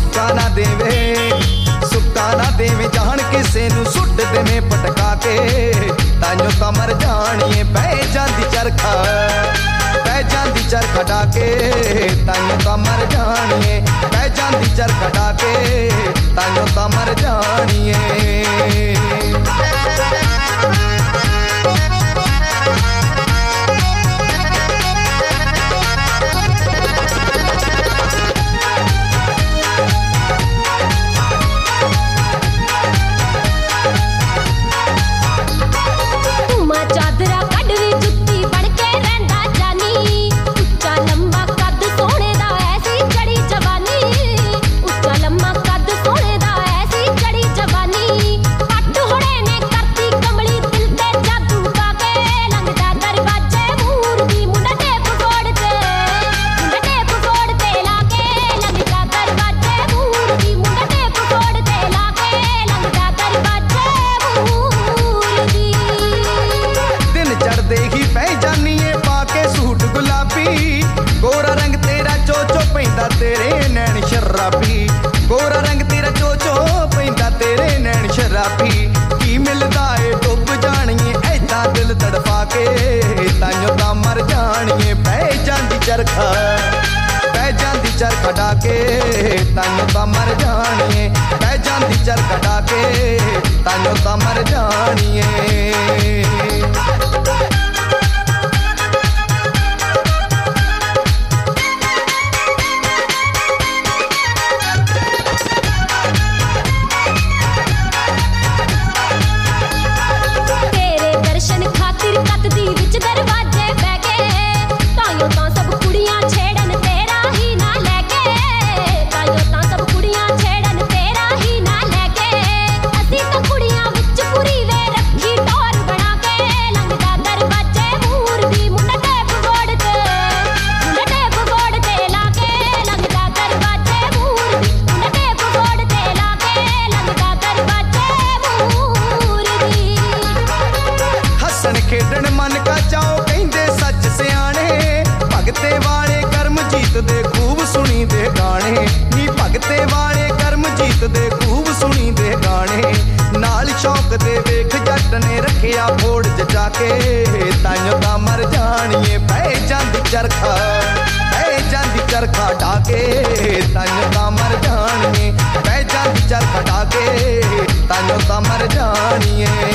सुक्का ना देवे, सुक्का ना देवे जान किसे नू सुट देवे पटका के, ताइयों तां मर जाणीए पै जांदी चरखा, पै जांदी चरखा डाके, ताइयों तां मर जाणीए पै जांदी चरखा डाके, ताइयों तां मर जाणीए। तेरे नैन शराबी, गोरा रंग तेरा चो पैंदा तेरे नैन शराबी, की मिलदा ए डुब जाणीए ऐदा दिल तड़पा के, ताइयों तां मर जाणीए पै जांदी चरखा, पै जांदी चरखा डाके, ताइयों तां मर जाणीए पै जांदी चरखा डाके, ताइयों तां मर जाणीए। खेडन मन का चाओ कहंदे सच सियाणे, भगते वाले कर्म जीत दे खूब सुनी दे गाने, नी भगते वाले कर्म जीत दे खूब सुनी दे गाने, नाल शौक दे वेख जट ने रखिया फोड़ जचा के, ताइयों तां मर जाणीए पै जांदी चरखा, पै जांदी चरखा डाके, ताइयों तां मर जाणीए पै जांदी चरखा डाके, ताइयों तां मर जाणीए।